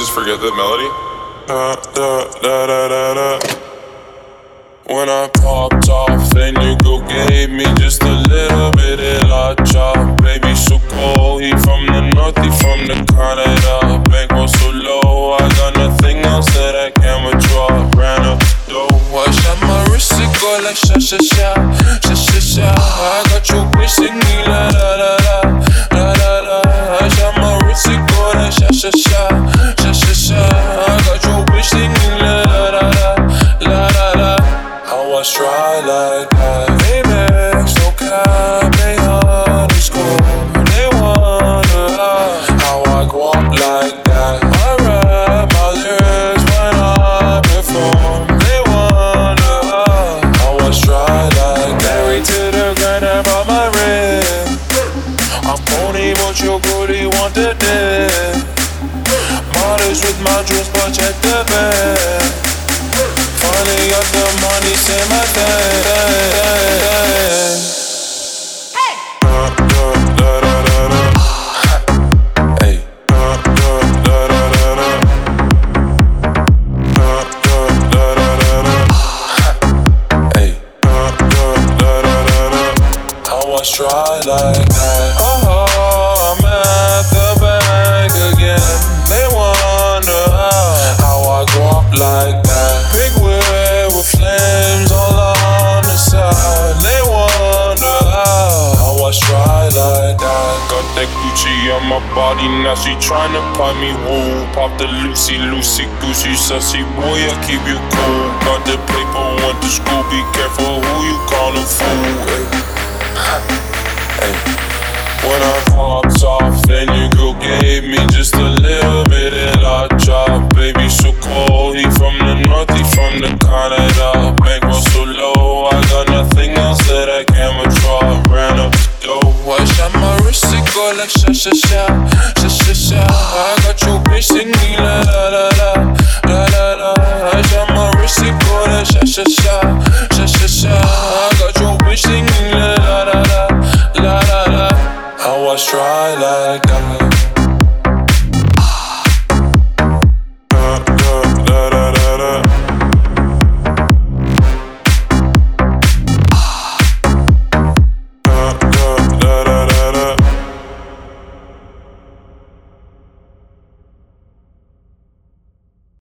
just forget the melody? Da, da, da, da, da, da. When I popped off, then you go gave me just a little bit of la chop. Baby, so cold, he from the north, he from the Canada. Bankroll so low, I got nothing else that I can withdraw. Ran up the dough, I shot my wrist, it go like sha sha sha, sha sha sha. I got your bitch singing la la la la, la la la. I shot my wrist, it go like sha sha sha, sha sha sha. I got your bitch singing la la la la, la la la. I try like that. Amex, no cap, they underscore. They wonder how I go up like that. I rap my lyrics when I perform. They wonder how I try like that. Married to the grind, I brought my ring. I'm pony, but your booty want the dick. Models with my jewels, but check the bag. Finally got the money, say my thing. Hey! Da, da, da, da, da, da. Hey! Da, da, da, da, da, da. Da, da, da, da, da, da. Hey! Da, da, da, da, da, da. I was try like that. Oh, I'm at the bank again. They wonder how I go up like that. Big wheel with flames all on the side. They wonder how I try like that. Got that Gucci on my body, now she tryna pop me woo. Pop the Lucy, Lucy, Gucci, sussy boy, I keep you cool. Got the paper, went to school, be careful who you call a fool. Hey. When I popped off, then your girl gave me just a little bit of la chop. Baby, so cold, he from the north, he from the Canada. Bankroll so low, I got nothing else that I can withdraw. Ran up the dough, I shot my wrist, it go like sha sha sha, sha sha sha. I got your bitch singing la la la la, la la la. I shot my wrist, it go like sha sha sha, sha sha sha. I got your bitch singing la la la la, la la la. I was try like that.